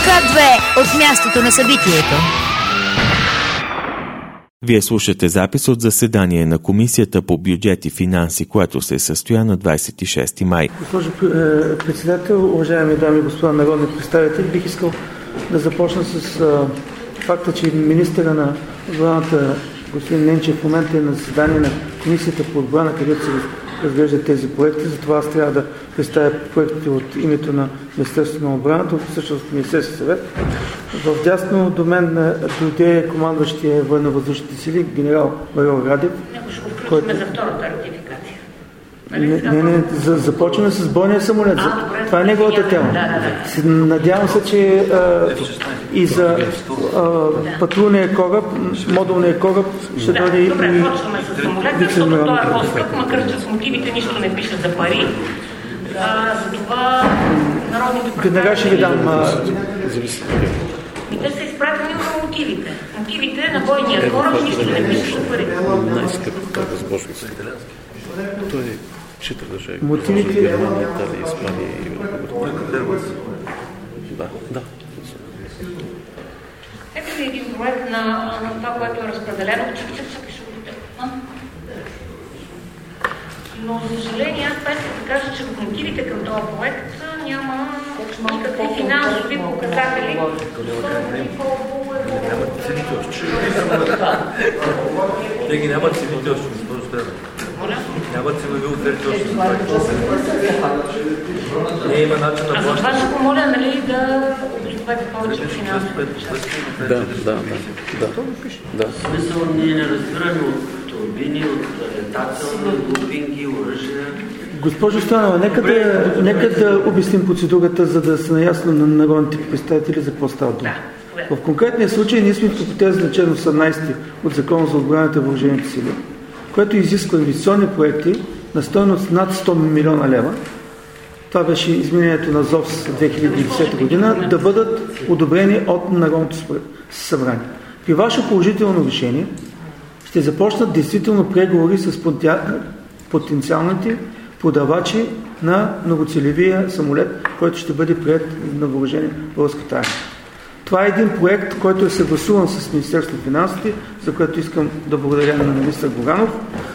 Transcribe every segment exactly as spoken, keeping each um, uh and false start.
две от мястото на събитието. Вие слушате запис от заседание на Комисията по бюджет и финанси, което се състоя на двадесет и шести май. Госпожо председател, уважаеми дами и господа народни представители, бих искал да започна с а, факта, че министъра на отбраната господин Ненчев в момента е на заседание на Комисията по отбрана, където се разглеждат тези проекти. Затова аз трябва да представя проектите от името на Министерството на отбраната, всъщност Министерския съвет. В дясно до мен дойде командващия военно-въздушните сили, генерал майор Радев. Него ще го включим който... за втората ратификация. Не, не, не, за, започваме с бойния самолет. А, добре, това е неговата тема. Да, да, да. Надявам се, че а, и за а, патрулния кораб, модулния кораб ще да, дойде и... Добре, почваме с самолета, защото той е по-скъп, макар че с мотивите нищо не пише за пари. А, за това народните представители... Веднага ще ви дам... А... И те са изпратени от мотивите. Мотивите на бойния кораб нищо не пише за пари. Най-скъпата възможност. Той счита да же мотивите... Германия, Италия, Испания и да, да. Ето ли един проект на, на това, което е разпределено? Чакай, чакай, чакай, ще го дадем. Но, за съжаление, аз това искам да кажа, че в мотивите към този проект няма никакви финансови показатели. Те ги нямат цените още, госпожо Стоянова. Нямат ценови оферти още. Не има начин на плащане. А за това ще помоля, нали, да обосновете повече финансови. Да, да, да. Да. Смисъл, ние не разбираме от турбини, от летателни, глупинги, оръжия. Госпожо Стоянова, нека да, нека да обясним процедурата, за да са наясно на народните представители за какво става дума. В конкретния случай ние сме в хипотеза на член осемнадесети от Закона за отбраната и въоръжените сили, което изисква инвестиционни проекти на стойност над сто милиона лева. Това беше изменението на ЗОВС две хиляди и десета година, да бъдат одобрени от Народното събрание. При ваше положително решение ще започнат действително преговори с потенциалните продавачи на многоцелевия самолет, който ще бъде приет на въоръжение българската армия. Това е един проект, който е съгласуван с Министерството на финансите, за което искам да благодаря на министър Горанов.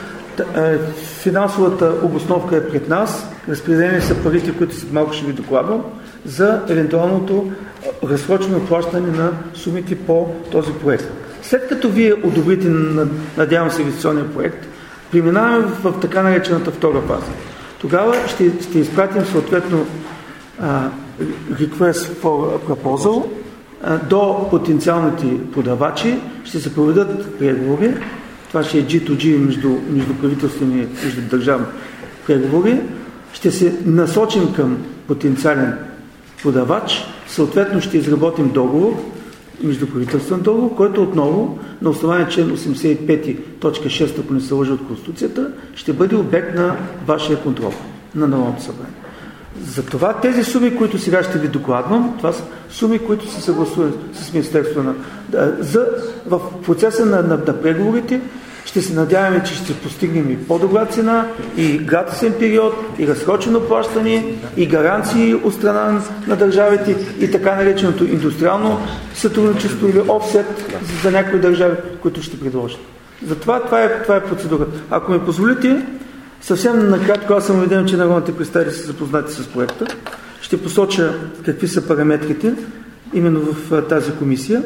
Финансовата обосновка е пред нас. Разпределени са парите, които след малко ще ви докладвам, за евентуалното разсрочено плащане на сумите по този проект. След като вие одобрите, надявам се, инвестиционния проект, преминаваме в, в така наречената втора фаза. Тогава ще, ще изпратим съответно а, request for proposal а, до потенциалните продавачи, ще се проведат преговори. Това ще е джи ту джи между, между правителствени, между държавни преговори. Ще се насочим към потенциален продавач, съответно ще изработим договор, междуправителствен договор, който отново на основание член осемдесет и пети точка шеста, ако не се лъжа от Конституцията, ще бъде обект на вашия контрол на Народното събрание. Затова тези суми, които сега ще ви докладвам, това са суми, които се съгласуват с Министерството на... За, в процеса на, на, на преговорите ще се надяваме, че ще постигнем и по-добра цена, и гратисен период, и разсрочено плащане, и гаранции от страна на държавите, и така нареченото индустриално сътрудничество или офсет за някои държави, които ще предложат. Затова това е, това е процедурата. Ако ми позволите, съвсем накратко, аз съм убеден, че народните представители са запознати с проекта. Ще посоча какви са параметрите именно в тази комисия.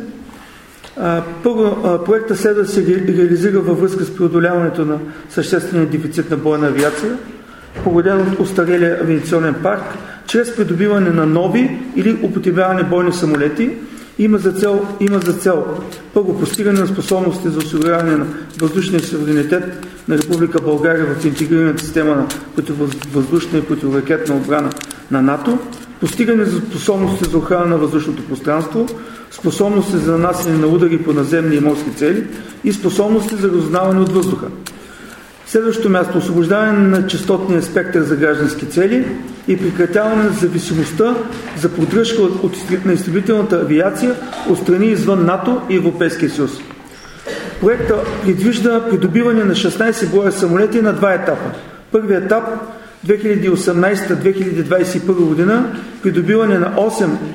Първо, проектът следва да се реализира във връзка с преодоляването на съществения дефицит на бойна авиация, породен от устарелия авиационен парк, чрез придобиване на нови или употребяване бойни самолети. Има за цел, има за цел първо постигане на способности за осигуряване на въздушния суверенитет на Република България в интегрираната система на противовъздушна и противоракетна отбрана на НАТО, постигане за способности за охрана на въздушното пространство, способности за нанасяне на удари по наземни и морски цели и способности за разузнаване от въздуха. Следващото място – освобождаване на честотния спектър за граждански цели и прекратяване на зависимостта за поддръжка от, от, на изтребителната авиация от страни извън НАТО и Европейския съюз. Проектът предвижда придобиване на шестнадесет броя самолети на два етапа. Първият етап две хиляди и осемнадесета - две хиляди двадесет и първа година придобиване на осем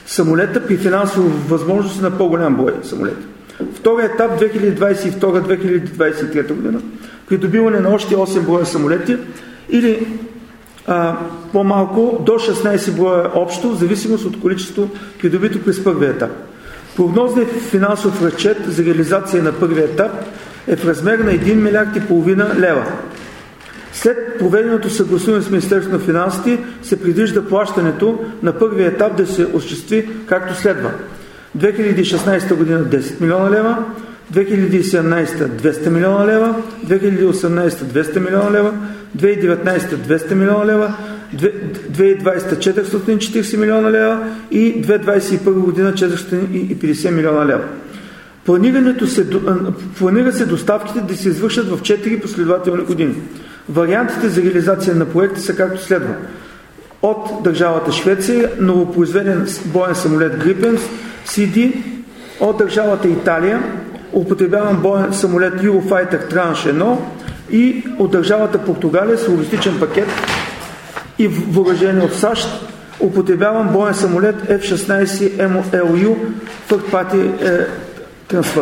самолета при финансово възможност на по-голям брой самолети. Втория етап две хиляди двадесет и втора до две хиляди двадесет и трета година придобиване на още осем броя самолети или а, по-малко до шестнадесет броя общо, в зависимост от количество придобито през първия етап. Прогнозният финансов разчет за реализация на първия етап е в размер на един милиард и половина лева. След проведеното съгласуване с Министерството на финансите се предвижда плащането на първия етап да се осъществи както следва. две хиляди и шестнадесета година десет милиона лева, две хиляди и седемнадесета двеста милиона лева, две хиляди и осемнадесета двеста милиона лева, две хиляди и деветнадесета двеста милиона лева, две хиляди и двадесета четиристотин и четиридесет милиона лева и две хиляди двадесет и първа година четиристотин и петдесет милиона лева. Планирането се, планира се доставките да се извършат в четири последователни години. Вариантите за реализация на проекта са както следва. От държавата Швеция новопроизведен боен самолет Gripen Си Ди, от държавата Италия употребяван боен самолет Eurofighter Tranche едно и от държавата Португалия с логистичен пакет и въоръжение от САЩ употребяван боен самолет Еф шестнадесет Ем Ел Ю Third Party Transfer.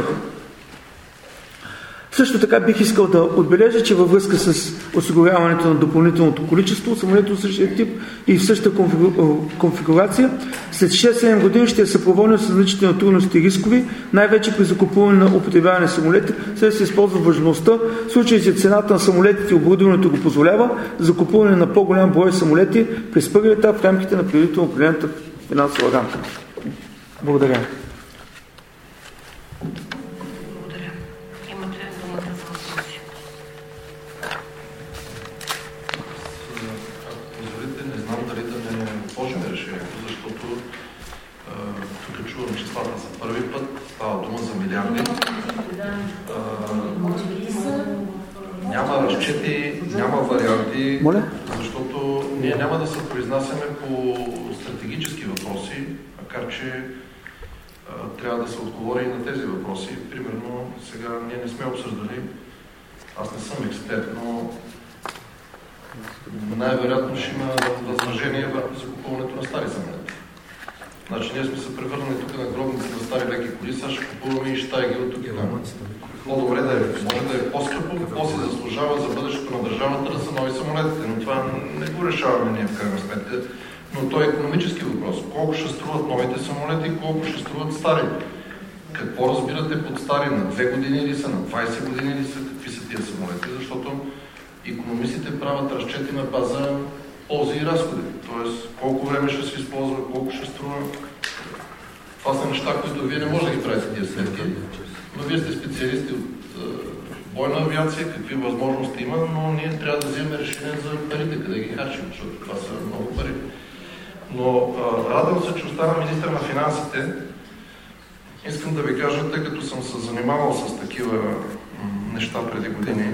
Също така бих искал да отбележа, че във връзка с осигуряването на допълнителното количество самолети от същия тип и в същата конфигурация, след шест-седем години ще е съпроводено с значителни трудности и рискови, най-вече при закупуване на употребяване самолети, след да се използва важността, в случай, че цената на самолетите и оборудването го позволява, закупуване на по-голям брой самолети през първия етап в рамките на предварително определената финансова рамка. Благодаря. Няма разчети, няма варианти, Моля? защото ние няма да се произнасяме по стратегически въпроси, макар че а, трябва да се отговори и на тези въпроси. Примерно, сега ние не сме обсъждали, аз не съм експерт, но най-вероятно ще има възражение върху закупуването на стари самолети. Значи ние сме се превърнали тук на гробници на стари леки коли, сега ще купуваме и щайги от тук и там. По-добре да е, може да е по-скъпо, по-се заслужава за бъдещето на държавата да са нови самолетите, но това не го решаваме ние в крайна сметка. Но то е икономически въпрос. Колко ще струват новите самолети и колко ще струват стари? Какво разбирате под стари? На две години ли са, на двадесет години ли са? Какви са тия самолети? Защото икономистите правят разчети на база ползи и разходи. Тоест, колко време ще се използва, колко ще струва. Това са неща, които вие не можете да ги правите тия сметки, но вие сте специалисти от е, бойна авиация, какви възможности има, но ние трябва да вземем решение за парите, къде ги харчим, защото това са много пари. Но е, радвам се, че остана министър на финансите. Искам да ви кажа, тъй като съм се занимавал с такива м, неща преди години,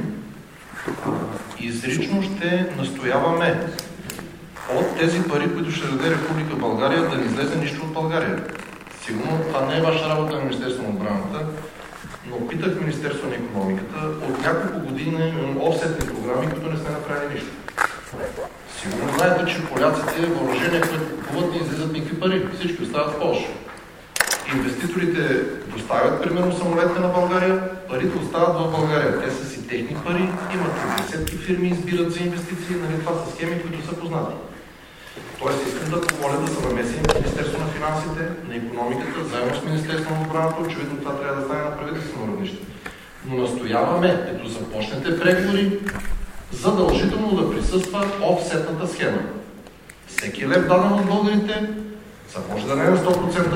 изрично ще настояваме от тези пари, които ще даде Република България, да не излезе нищо от България. Сигурно това не е ваша работа на Министерство на отбраната, но питах Министерство на икономиката, от няколко години офсетни програми, които не сме направили нищо. Сигурно знаете, че поляците въоръжения, които купуват, не излизат никакви пари. Всички остават в Полша. Инвеститорите доставят, примерно, самолетите на България, парите остават в България. Те са си техни пари, имат десетки фирми, избират за инвестиции, нали, това са схеми, които са познати. Тоест искам да помоля да се намеси Министерство на финансите, на икономиката, заедно с Министерство на отбраната, очевидно това трябва да стане на правителствено равнище. Но настояваме, като започнете преговори, задължително да присъства офсетната схема. Всеки лев даден от българите, може да не е на сто процента,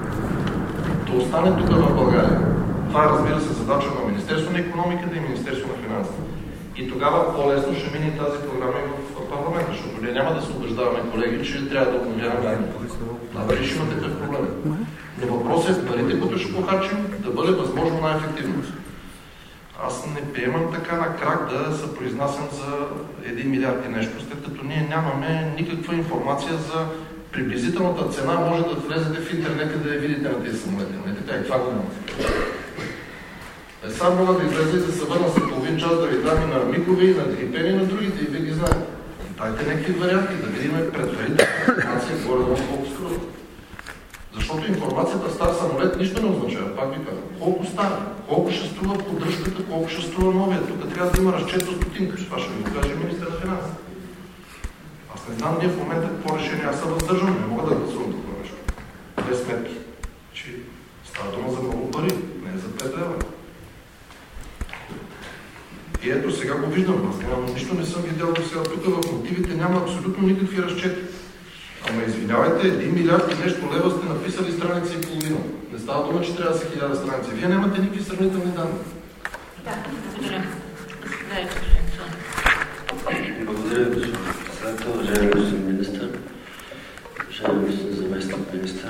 да остане тук в България. Това е, разбира се, задача на Министерство на икономиката и Министерство на финансите. И тогава по-лесно ще мине тази програма в парламента, защото ние няма да се убеждаваме, колеги, че трябва да обновяваме. Да, дали ще има такъв проблем. Но въпросът е парите, които ще похарчим, да бъде възможно най-ефективно. Аз не приемам така на крак да се произнасям за един милиард и нещо, след като ние нямаме никаква информация за приблизителната цена. Може да влезете в интернет и да я видите на тези самолети. Не така и това го няма. Е, сам мога да излезе и да се върна за половин час да ви дам и на мигове, и на дрипени, и на другите, и вие ги знаете. Дайте някакви варианти, да видим предварително информация, горе-долу колко струва. Защото информацията в стар самолет нищо не означава, пак ви казвам. Колко става, колко ще струва поддръжката, колко ще струва новия. Тук трябва да има разчет за стотинка. Това ще ви го каже министър на финансите. Аз не знам ние в момента какво решение, аз се въздържам, не мога да гласувам такова нещо. Без сметки. Че става дума за много пари, не за пет лева. И ето сега го виждам, аз нямам, нищо не съм видял до сега. Тук в мотивите няма абсолютно никакви разчети. Ама извинявайте, един милиард и нещо лева сте написали страница и половина. Не става дума, че трябва да са хиляда страници. Вие нямате никакви сравнителни данни. Да, благодаря. Благодаря, господин председател, уважаеми господин министър, уважаеми господин заместник министър.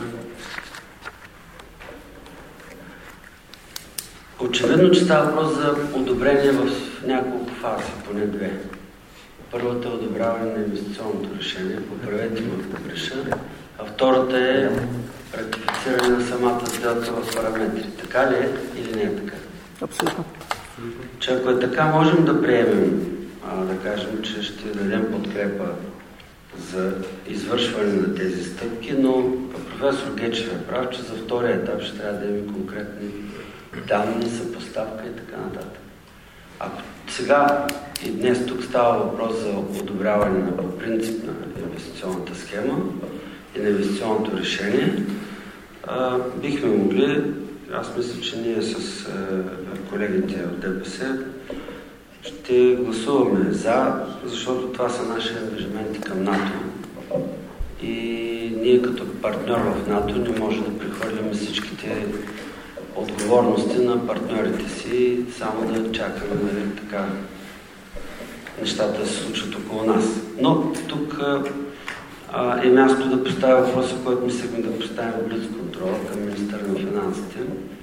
Очевидно, че става въпрос за одобрение в няколко фази, поне две. Първата е одобряване на инвестиционното решение, поправете ме ако греша, а втората е ратифициране на самата сделка в параметри. Така ли е или не е така? Абсолютно. Че ако е така, можем да приемем, а, да кажем, че ще дадем подкрепа за извършване на тези стъпки, но професор Гечев е прав, че за втория етап ще трябва да имаме конкретни данни, съпоставка и така нататък. Ако сега и днес тук става въпрос за одобряване на по принцип на инвестиционната схема и на инвестиционното решение, а, бихме могли, аз мисля, че ние с а, колегите от ДПС ще гласуваме за, защото това са наши ангажименти към НАТО. И ние като партньор в НАТО не може да прехвърляме всичките отговорности на партньорите си, само да чакаме, нали, така нещата да се случат около нас. Но тук а, е място да поставя въпроса, който мислехме да поставим близ контрол към министъра на финансите.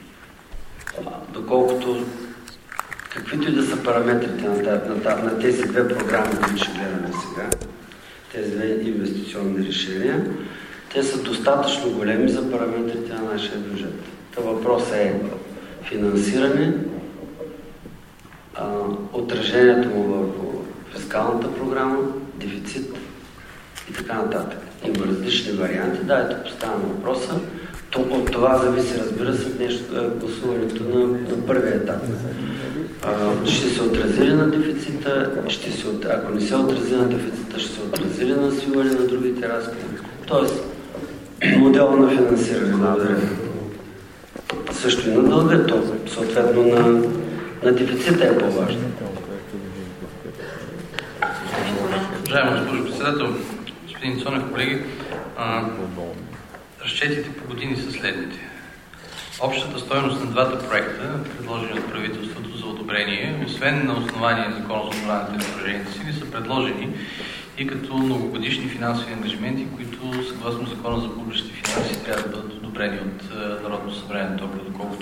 А, доколкото каквито и да са параметрите на, на, на, на тези две програми, които ще гледаме сега, тези две инвестиционни решения, те са достатъчно големи за параметрите на нашия бюджет. Та въпросът е финансиране, а, отражението му върху фискалната програма, дефицит и така нататък. Има различни варианти. Да, ето поставям въпроса. То, от това зависи, разбира се, нещо, гласуването на, на първия етап. А, ще се отрази ли на дефицита, ще се, ако не се отрази на дефицита, ще се отрази ли на свиване на другите разходи. Тоест, модела на финансиране. Благодаря. Също и на дълга, то съответно на, на дефицита е по-важно. Уважаема госпожо председател, господин Цонев, колеги, а, разчетите по години са следните. Общата стойност на двата проекта, предложени от правителството за одобрение, освен на основание Закона за отбраната и въоръжените сили, са предложени и като многогодишни финансови ангажименти, които съгласно Закона за публичните финанси трябва да бъдат одобрени от Народното събрание, толкова доколкото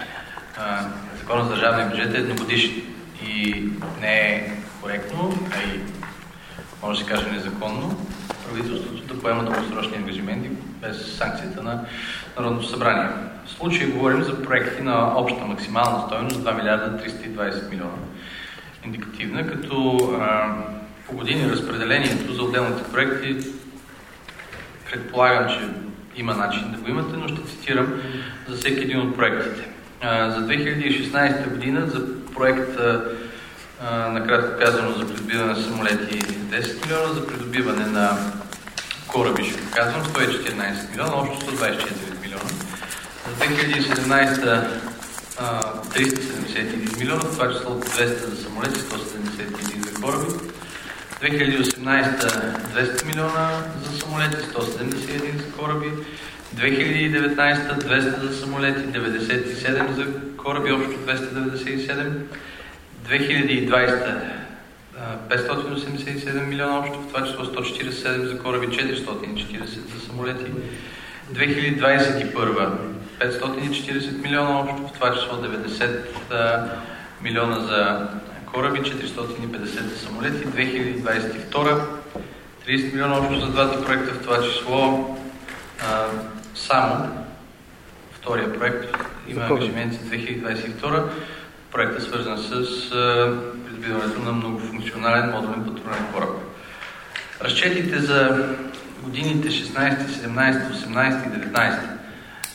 а, Закона за държавния бюджет е едногодишен и не е коректно, а и може да се каже незаконно, правителството да поема дългосрочни ангажименти без санкцията на Народното събрание. В случай говорим за проекти на обща максимална стойност два милиарда триста и двадесет милиона. Индикативна, като а, по години разпределението за отделните проекти предполагам, че има начин да го имате, но ще цитирам за всеки един от проектите. А, за две хиляди и шестнадесета година за проекта, накратко казано, за придобиване на самолети десет милиона, за придобиване на кораби, ще го казвам, сто и четиринадесет милиона, общо сто двадесет и четири милиона. За две хиляди и седемнадесета триста седемдесет и един милиона, в това число двеста за самолети, сто седемдесет и един за кораби. две хиляди и осемнадесета двеста милиона за самолети, сто седемдесет и един за кораби. две хиляди и деветнадесета двеста за самолети, деветдесет и седем за кораби, общо двеста деветдесет и седем. две хиляди и двадесета петстотин осемдесет и седем милиона общо, в това число сто четиридесет и седем за кораби, четиристотин и четиридесет за самолети. две хиляди двадесет и първа петстотин и четиридесет милиона общо, в това число деветдесет милиона за кораби, четиристотин и петдесет за самолети. две хиляди двадесет и втора тридесет милиона общо за двата проекта, в това число а, само втория проект има ангажименти две хиляди двадесет и втора. Проектът е свързан с а, придобиването на многофункционален модулен патрулен кораб. Разчетите за годините шестнадесета, седемнадесета, осемнадесета и деветнадесета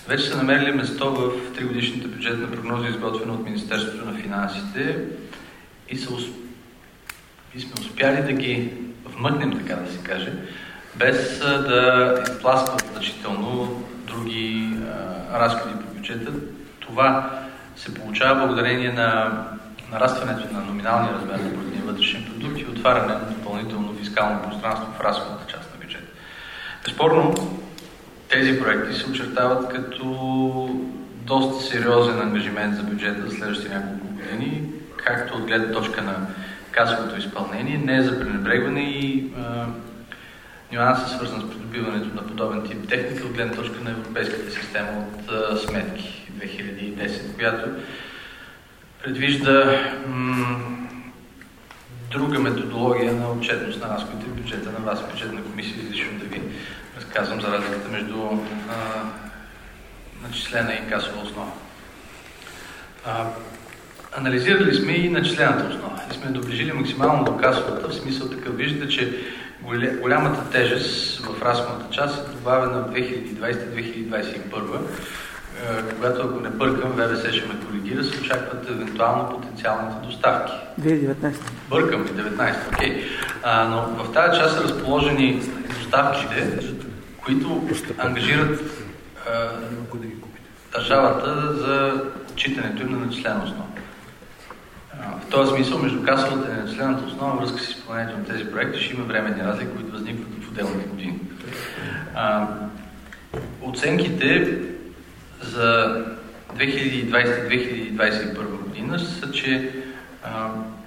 вече са намерили место в тригодишната бюджетна прогноза, изготвена от Министерството на финансите, и, са, и сме успяли да ги вмъкнем, така да се каже, без да изтласкват значително други а, разходи по бюджета. Това се получава благодарение на нарастването на номиналния размер на брутния вътрешен продукт и отваряне на допълнително фискално пространство в разходната част на бюджета. Безспорно, тези проекти се очертават като доста сериозен ангажимент за бюджета за следващите няколко години, както от гледна точка на касовото изпълнение, не е за пренебрегване и а, нюансът, свързан с придобиването на подобен тип техника от гледна точка на европейската система от а, сметки две хиляди и десет, която предвижда м- друга методология на отчетност на разходите в бюджета на вас, бюджетна комисия, излишно да ви разказвам за разликата между а, начислена и касова основа. А, анализирали сме и начислената основа и сме доближили максимално до касовата, в смисъл такъв. Виждате, че голямата тежест в разходната част е добавена в две хиляди и двадесета - две хиляди двадесет и първа, когато, ако не бъркам, ВВС ще ме коригира, се очакват евентуално потенциалните доставки. две хиляди и деветнадесета. Бъркам и деветнадесета, окей. А, но в тази част са разположени доставките, които ангажират а, държавата за отчитането им на начислена основа. В този смисъл, между касовата и начислената основа, връзка с изпълнението на тези проекти, ще има временни разлики, които възникват в отделните години. А, оценките за две хиляди и двадесета - две хиляди двадесет и първа година са, че а,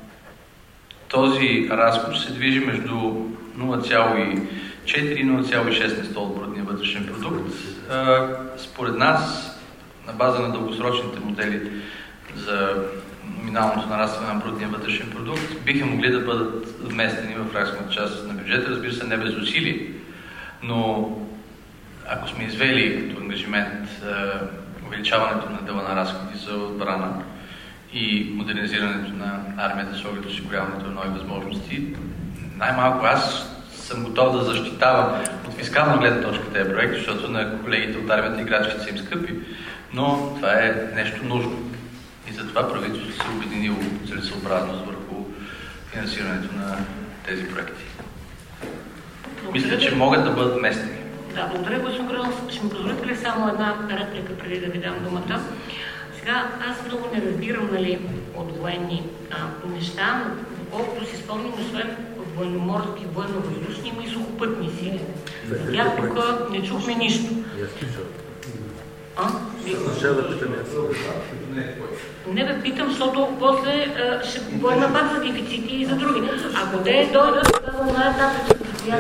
този разход ще се движи между нула цяло и четири и нула цяло и шест на сто от брутния вътрешен продукт. А, според нас, на база на дългосрочните модели за номиналното нарастване на брутния вътрешен продукт, биха могли да бъдат вместени в разходната част на бюджета, разбира се, не без усилие, но ако сме извели като ангажимент е, увеличаването на дела на разходи за отбрана и модернизирането на армията с оглед осигуряването на нови възможности, най-малко аз съм готов да защитавам от фискална гледна точка тези проекти, защото на колегите от армията играчките са им скъпи, но това е нещо нужно. И затова правителството се обединило целесъобразност върху финансирането на тези проекти. Мисля, че могат да бъдат вместени. Да, благодаря, господин Гранов. Ще ми позволите ли само една реплика преди да ви дам думата? Сега, аз много не разбирам, нали, от военни а, неща, но доколкото си спомням, освен военноморски, военно-въздушни, има и сухопътни сили. За тях тук не чухме нищо. А? Не бе, питам, защото после а, ще говорим пак за дефицити и за други. Ако те дойдат, тогава на етапа,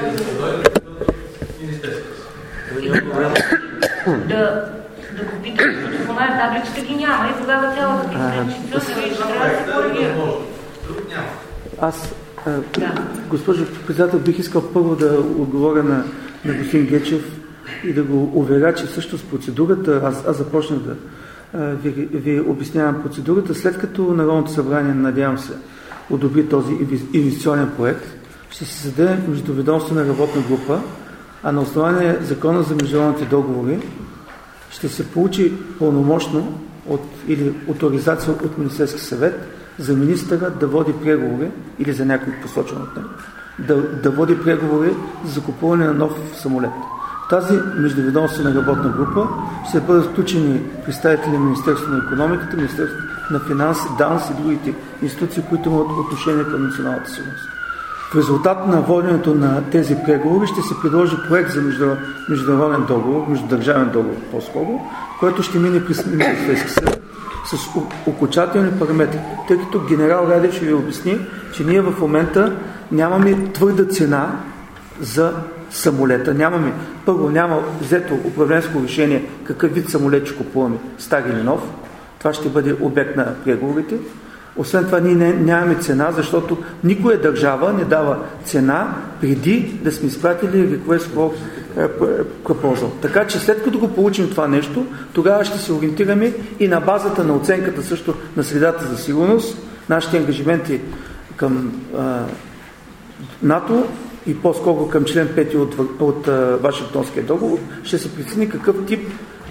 да, да го питам, защото в момента табличка ги няма и тогава цялата дефицитчица ще трябва да се коригира. Аз, а, да. Госпожо председател, бих искал първо да отговоря на, на господин Гечев и да го уверя, че всъщност процедурата, аз, аз започнах да а, ви, ви обяснявам процедурата, след като Народното събрание, надявам се, одобри този инвестиционен проект, ще се създаде междуведомствена работна група, а на основание Закона за международните договори ще се получи пълномощно от, или авторизация от Министерски съвет за министъра да води преговори, или за някой посочен от него, да, да води преговори за закупуване на нов самолет. В тази междуведомствена работна група ще бъдат включени представители на Министерството на икономиката, Министерството на финанси, ДАНС и другите институции, които имат отношение към националната сигурност. В резултат на воденето на тези преговори ще се предложи проект за международен договор, междудържавен договор по-скоро, който ще мине през Министерски съвет с окончателни параметри. Тъй като генерал Радев ще ви обясни, че ние в момента нямаме твърда цена за самолета. Нямаме, първо няма взето управленско решение какъв вид самолет ще купуваме, стар или нов. Това ще бъде обект на преговорите. Освен това, ние не, нямаме цена, защото никоя държава не дава цена преди да сме изпратили request for proposal. Така че след като го получим това нещо, тогава ще се ориентираме и на базата на оценката също на средата за сигурност, нашите ангажименти към а, НАТО и по-скоро към член пети от, от а, Вашингтонския договор, ще се прецени какъв тип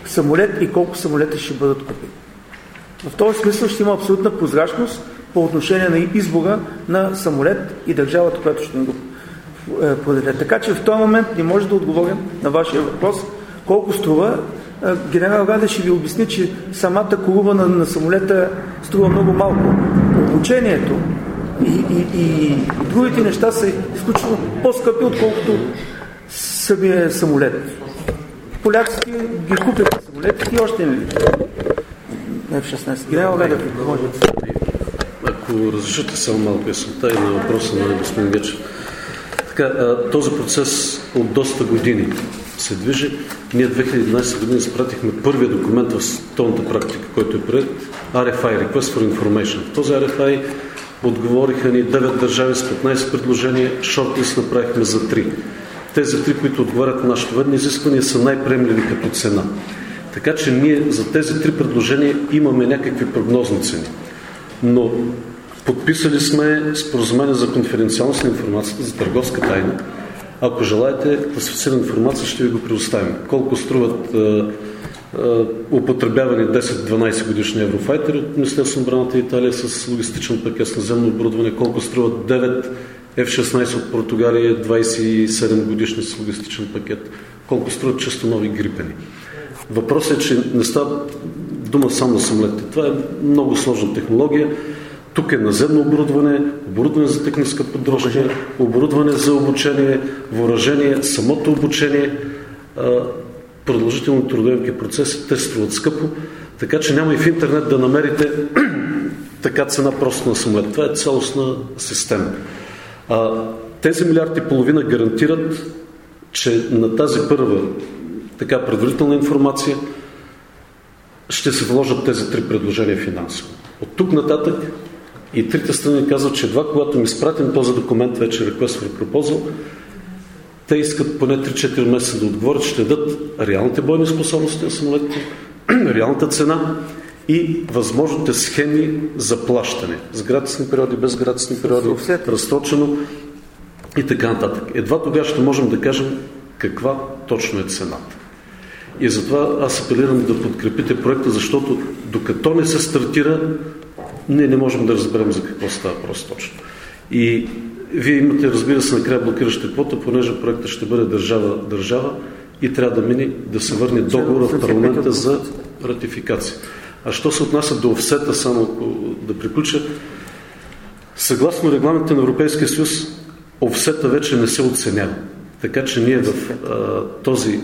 самолет и колко самолета ще бъдат купени. В този смисъл ще има абсолютна прозрачност по отношение на избора на самолет и държавата, която ще ни го продаде. Така че в този момент не може да отговорим на вашия въпрос колко струва. Генерал Раде ще ви обясни, че самата колуба на, на самолета струва много малко. Обучението и, и, и, и другите неща са изключително по-скъпи, отколкото самия самолет. Поляците ги купят самолетите и още не видят. еф шестнайсет. Генерал Раде, може да се... Ако разрешите само малко яснота и на въпроса на господин Гечев. Така, този процес от доста години се движи. Ние две хиляди и единадесета година изпратихме първия документ в световната практика, който е приет, ар еф ай, Request for Information. В този ар еф ай отговориха ни девет държави с петнайсет предложения, шортлист направихме за три. Тези три, които отговарят на нашите военни изисквания, са най-приемливи като цена. Така че ние за тези три предложения имаме някакви прогнозни цени. Но подписали сме споразумение за конфиденциалност на информацията, за търговска тайна. Ако желаете класифицирана информация, ще ви го предоставим. Колко струват е, е, употребявани десет-дванайсет годишни еврофайтери от Министерството на отбраната Италия с логистичен пакет с наземно оборудване, колко струват девет еф шестнайсет от Португалия, двайсет и седем годишни с логистичен пакет, колко струват чисто нови грипени. Въпросът е, че не става дума само на самолетите. Това е много сложна технология. Тук е наземно оборудване, оборудване за техническа поддръжка, оборудване за обучение, въоръжение, самото обучение, продължително трудоемки процеси, те струват скъпо, така че няма и в интернет да намерите така цена просто на самолет. Това е цялостна система. А, тези милиарди и половина гарантират, че на тази първа така предварителна информация ще се вложат тези три предложения финансово. От тук нататък и трите страни казват, че едва когато ми изпратим този документ, вече Request for Proposal, те искат поне три-четири месеца да отговорят, ще дадат реалните бойни способности на самолетите, реалната цена и възможните схеми за плащане. С гратисни периоди, без гратисни периоди, разсрочено и така нататък. Едва тогава ще можем да кажем каква точно е цената. И затова аз апелирам да подкрепите проекта, защото докато не се стартира, ние не можем да разберем за какво става въпрос точно. И вие имате, разбира се, накрая блокираща квота, понеже проектът ще бъде държава-държава и трябва да мине да се върне договора в парламента за ратификация. А що се отнася до офсета, само да приключа, съгласно регламентите на Европейския съюз, офсета вече не се оценява. Така че ние в а, този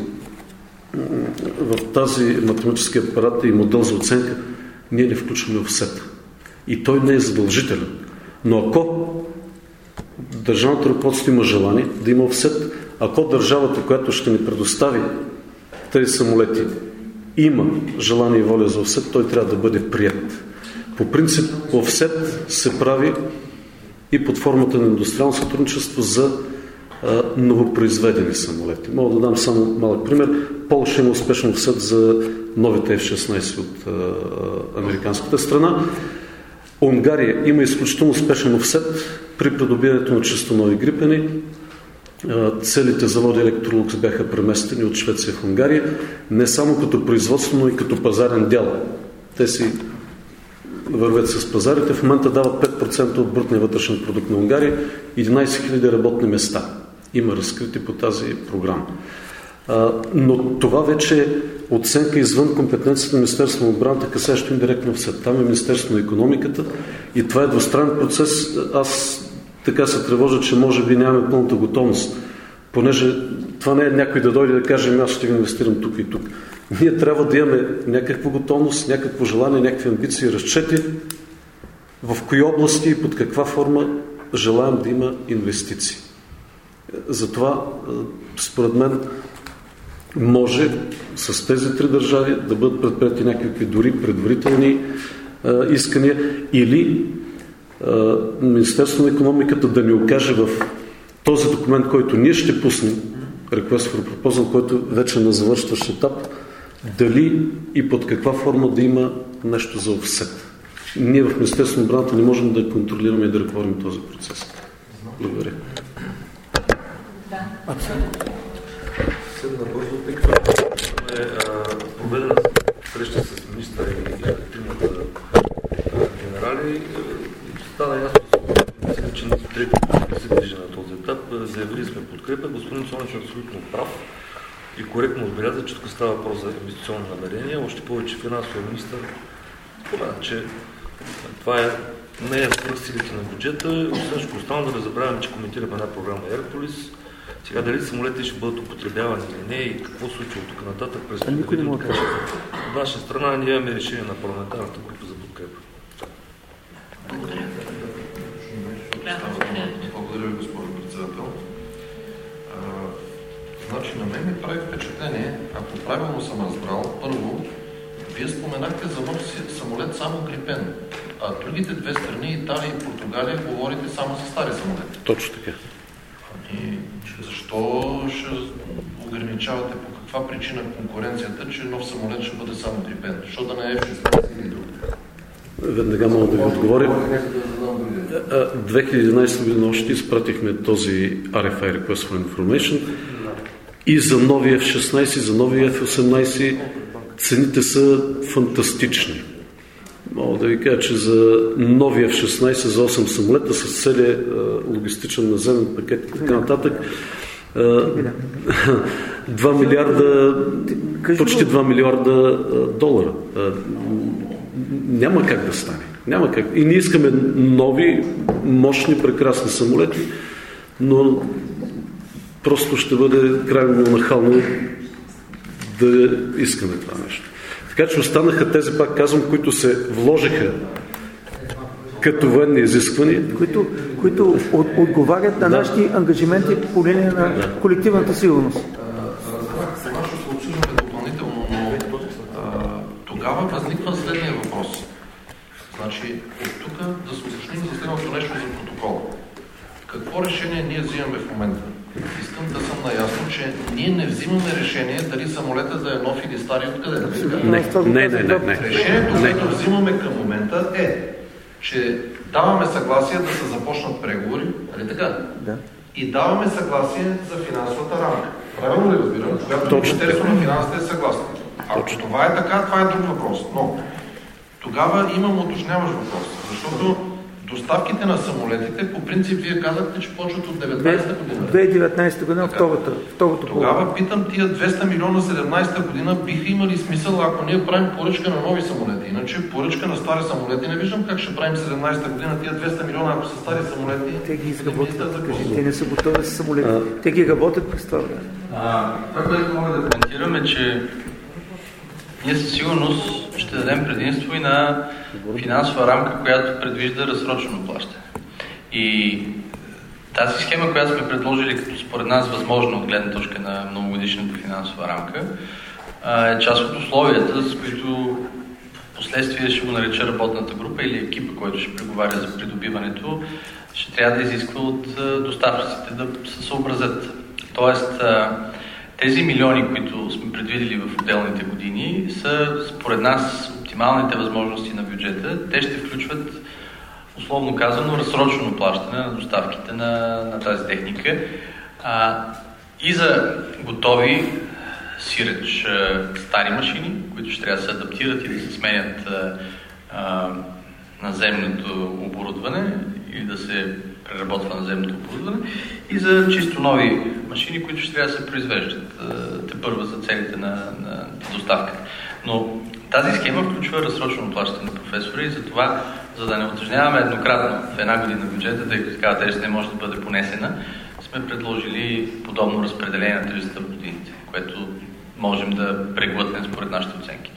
в тази математически апарат и модел за оценка ние не включваме офсета. И той не е задължителен. Но ако държавното ръководство има желание да има офсет, ако държавата, която ще ни предостави тези самолети, има желание и воля за офсет, той трябва да бъде прият. По принцип, офсет се прави и под формата на индустриално сътрудничество за а, новопроизведени самолети. Мога да дам само малък пример. Полша има успешен офсет за новите еф шестнайсет от а, американската страна. Унгария има изключително успешен офсет при придобиването на чисто нови грипени. Целите заводи Electrolux бяха преместени от Швеция в Унгария, не само като производство, но и като пазарен дял. Те си вървят с пазарите. В момента дават пет процента от брутния вътрешен продукт на Унгария, единайсет хиляди работни места има разкрити по тази програма. Но това вече е оценка извън компетенцията на Министерството на отбраната, касаещо индиректно офсет. Там е Министерството на икономиката и това е двустранен процес. Аз така се тревожа, че може би нямаме пълната готовност, понеже това не е някой да дойде да каже, аз ще ви инвестирам тук и тук. Ние трябва да имаме някаква готовност, някакво желание, някакви амбиции, разчети в кои области и под каква форма желаем да има инвестиции. Затова, според мен, може с тези три държави да бъдат предприяти някакви дори предварителни а, искания или а, Министерството на икономиката да ни окаже в този документ, който ние ще пуснем, Request for Proposal, който вече на завършващ етап, дали и под каква форма да има нещо за офсет. Ние в Министерството на отбраната не можем да контролираме и да ръководим този процес. Благодаря. Да. Абсолютно. Съвсем набързо, тъй като е проведена среща с министъра и тримата генерали, стана ясно, че трети се движи на този етап. Заявили сме подкрепа. Господин Цонев е абсолютно прав и коректно отбеляза, че тук става въпрос за инвестиционни намерения. Още повече финансовия министър спомена, че това е, не е свръх силите на бюджета. Освен всичко останало, да не забравяме, че коментираме една програма Еркулис. Сега дали самолетите ще бъдат употребявани или не и какво случва от тук нататък през това видео. От наша страна ние имаме решение на парламентарната група за подкрепа. Благодаря. Благодаря ви, госпожо председател. А, значи на мен ми прави впечатление, ако правилно съм разбрал, първо, вие споменахте за нов самолет само Грипен, а другите две страни, Италия и Португалия, говорите само за стари самолети. Точно така. И защо ще ограничавате, по каква причина конкуренцията, че нов самолет ще бъде само Грипен? Защо да не е Еф шестнайсет или друг? Веднага мога да ви отговоря. две хиляди и единадесета година още изпратихме този Ар Еф Ай Request for Information и за новия Еф шестнайсет, за новия Еф осемнайсет цените са фантастични. Мога да ви кажа, че за новия Еф шестнайсет за осем самолета с целия логистичен наземен пакет и така нататък два милиарда, почти два милиарда долара. Няма как да стане. Няма как. И ние искаме нови, мощни, прекрасни самолети, но просто ще бъде крайно нахално да искаме това нещо. Така че останаха тези, пак казвам, които се вложиха като военни изисквания. Които, които от, отговарят на да. нашите ангажименти по линия на да. колективната сигурност. Сега ще се обсъждаме допълнително, но а, тогава възниква следния въпрос. Значи, от тук да се уточним за следното нещо за протокола. Какво решение ние взимаме в момента? Искам да съм наясно, че ние не взимаме решение дали самолета да е нов или стари откъде. Не, не, не, не, не. Решението, което взимаме към момента е, че даваме съгласие да се започнат преговори, нали така? Да. И даваме съгласие за финансовата рамка. Правилно ли разбирам? Когато Министерството на финансите е съгласно. Ако Точно. това е така, това е друг въпрос. Но тогава имам уточняващ въпрос, защото доставките на самолетите, по принцип, вие казахте, че почват от деветнайсета година. две хиляди и деветнайсета година, втората, второто Тогава половина. Питам, тия двеста милиона седемнайсета година биха имали смисъл, ако ние правим поръчка на нови самолети. Иначе поръчка на стари самолети не виждам как ще правим седемнайсета година тия двеста милиона, ако са стари самолети. Те ги изработват, те не са готови с самолети. А... Те ги работят през това време. Това, което мога да коментираме, че ние със сигурност ще дадем предимство и на финансова рамка, която предвижда разсрочено плащане. И тази схема, която сме предложили като според нас възможно от гледна точка на многогодишната финансова рамка, е част от условията, с които последствие ще го нареча работната група или екипа, който ще преговаря за придобиването, ще трябва да изисква от доставчиците да се съобразят. Тоест, тези милиони, които сме предвидели в отделните години, са според нас оптималните възможности на бюджета. Те ще включват, условно казано, разсрочено плащане на доставките на, на тази техника. А, и за готови сиреч стари машини, които ще трябва да се адаптират и да се сменят а, а, наземното оборудване или да се преработва наземното оборудване, и за чисто нови машини, които ще трябва да се произвеждат те първа за целите на, на доставката. Но тази схема включва разсрочено плащане на професора и за това, за да не утежняваме еднократно в една година бюджета, тъй като такава тежест не може да бъде понесена, сме предложили подобно разпределение на тежестта в годините, което можем да преглътнем според нашите оценки.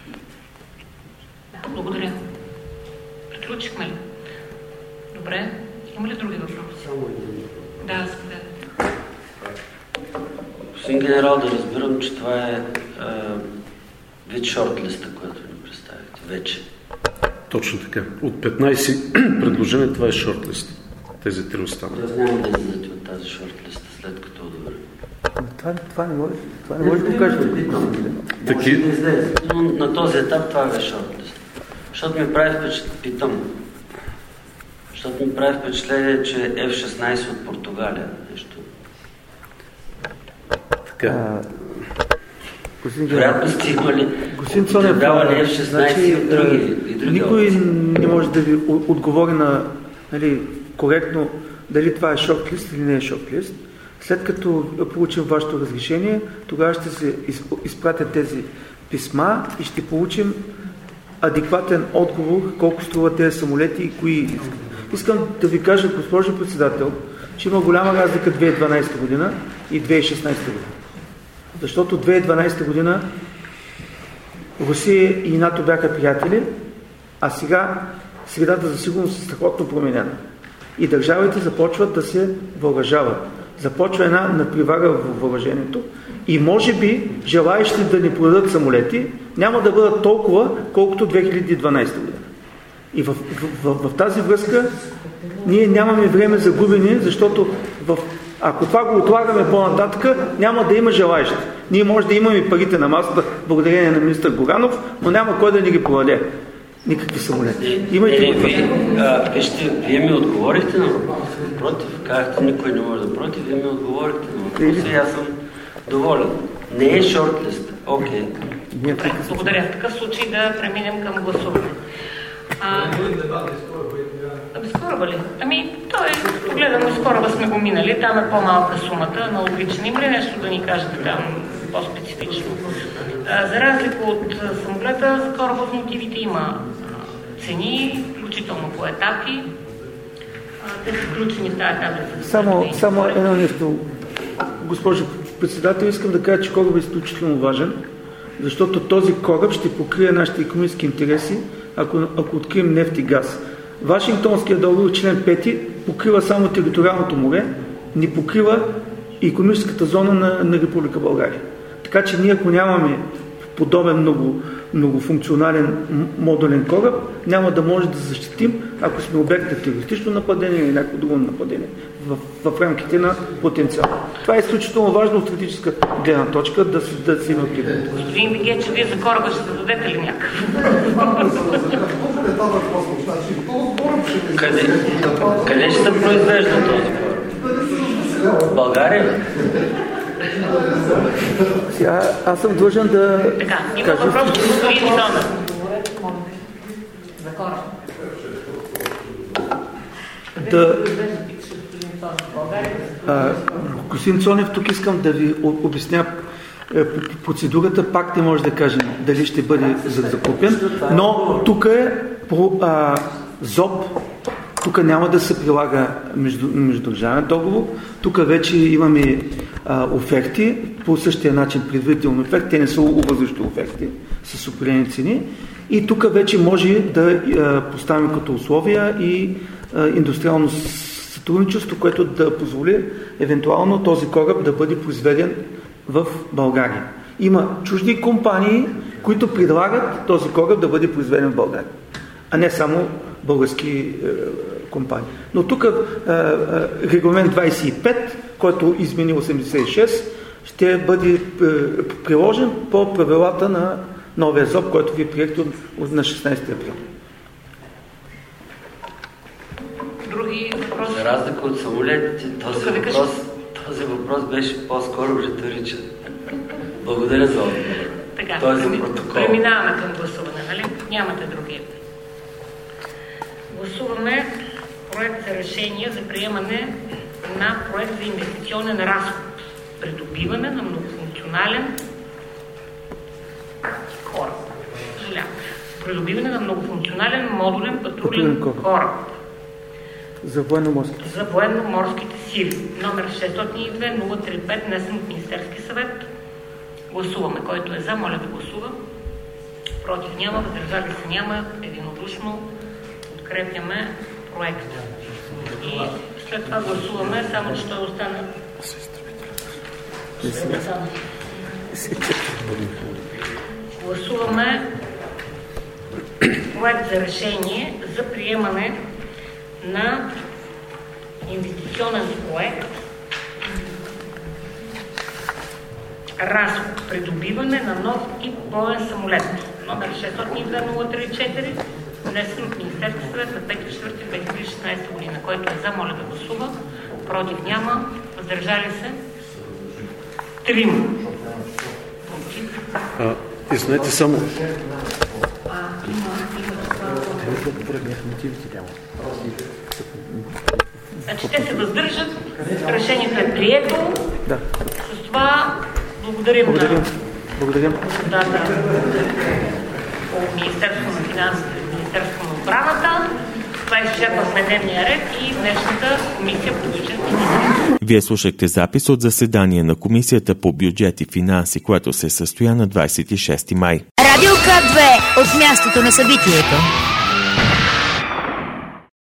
Да, благодаря. Приключихме ли? Добре. Има ли други въпроси? Да, заповядайте. Господин генерал, да разбирам, че това е, е вид шортлиста, която ни представихте вече. Точно така. От петнайсет предложения това е шортлист. Тези три останали. Тоест няма да излезете от тази шортлиста, след като одобрим. Това, това не може, това не може да го кажете. Може да излезе, но на този етап това е шортлист. Защото ми прави впечатление, питам, защото ми прави впечатление, че Еф шестнайсет от Португалия нещо. Така. Вероятно сте имали Господин Цонев, употребявали Еф шестнайсет и други, и други никой опции. не може да ви отговори на, нали, коректно дали това е шортлист или не е шортлист. След като получим вашето разрешение, тогава ще се изпратят тези писма и ще получим адекватен отговор колко струват тези самолети и кои искат. Искам да ви кажа, госпожо председател, че има голяма разлика две хиляди и дванадесета година и две хиляди и шестнадесета година. Защото две хиляди и дванадесета година Русия и НАТО бяха приятели, а сега средата за сигурност е страхотно променена. И държавите започват да се въоръжават. Започва една надпревара в въоръжението и може би желаещи да ни продадат самолети няма да бъдат толкова, колкото две хиляди и дванадесета година. И в, в, в, в тази връзка ние нямаме време за губене, защото в, ако това го отлагаме по-нататък, няма да има желаещи. Ние може да имаме парите на масата, благодарение на министър Горанов, но няма кой да ни ги продаде. Никакви самолети. Имайте не, не, вие, а, вижте, вие ми отговорихте на въпроса. Против, казахте, никой не може да против, вие ми отговорихте на въпроса и аз съм доволен. Не е шортлист. Окей. Добре, благодаря. В такъв случай да преминем към гласуване. А, скоро ли? Ами, той, гледам, скоро сме го минали. Там е по-малка сумата, аналогична. Има ли нещо да ни кажете там по-специфично? А, за разлика от самолета, скоро в мотивите има цени, включително по етапи. А, те са включени в тази таблица. Само, само едно нещо, госпожо председател, искам да кажа, че корабът е изключително важен, защото този кораб ще покрие нашите икономически интереси, ако, ако открием нефт и газ. Вашингтонският договор, член пети, покрива само териториалното море, не покрива икономическата зона на, на Република България. Така че ние, ако нямаме подобен много, многофункционален модулен кораб, няма да може да защитим, ако сме обект на терористично нападение или някакво друго нападение в, в рамките на потенциал. Това е изключително важно от стратегическа гледна точка да, да се има предвид. Господин Вигечев, вие за кораба ще дадете ли някакъв? Къде, къде ще се произвежда този кораб? В България? Сега, аз съм длъжен да така, има кажа... въпрос, че господин Милона. За кораб. Да... А, господин Цонев, тук искам да ви обясня процедурата, пак не може да кажем дали ще бъде закупен, но тук е по а, ЗОП, тук няма да се прилага между, междудържавен договор, тук вече имаме а, оферти, по същия начин предварителни оферти, те не са обвързващи оферти с определени цени и тук вече може да а, поставим като условия и а, индустриално сътрудничество, което да позволи евентуално този кораб да бъде произведен в България. Има чужди компании, които предлагат този кораб да бъде произведен в България, а не само български е, компании. Но тук е, е, регламент двадесет и пет, който измени осемдесет и шест, ще бъде е, приложен по правилата на новия ЗОП, който ви приехте на шестнадесети април. Други въпроси? За разлика от самолетите, този въпрос, този въпрос беше по-скоро риторичен. Благодаря за отговор. Така, той е за преми... протокол. преминаваме към гласуване, нали? Нямате други. Гласуваме проект за решение за приемане на проект за инвестиционен разход. Придобиване на многофункционален кораб. Съжалявам. Придобиване на многофункционален модулен патрулен кораб. За военно-морските. За военно-морските сили. Номер шестстотин и две нула три пет, внесен от Министерски съвет. Гласуваме. Който е за, моля да гласува. Против няма, въздържали се няма. Единодушно подкрепяме проекта. И след това гласуваме, само че той остана. Гласуваме проект за решение за приемане на инвестиционен проект разход, придобиване на нов и боен самолет. Номер шестстотин и две нула три четири, внесен от Министерски съвет на пети четвърти две хиляди и шестнадесета година. Който е за, моля да гласува. Против няма. Въздържали се? Трима. Против А, извинете само. Значи те се въздържат, решението е прието. Да. С това благодарим, благодарим. на Благодарим. Да, да. Министерството на финансите и Министерството на отбраната. Това изчерпахме дневния ред и днешната комисия по бюджет и финанси. Вие слушахте запис от заседание на Комисията по бюджет и финанси, което се състоя на двадесет и шести май. Радио К две от мястото на събитието.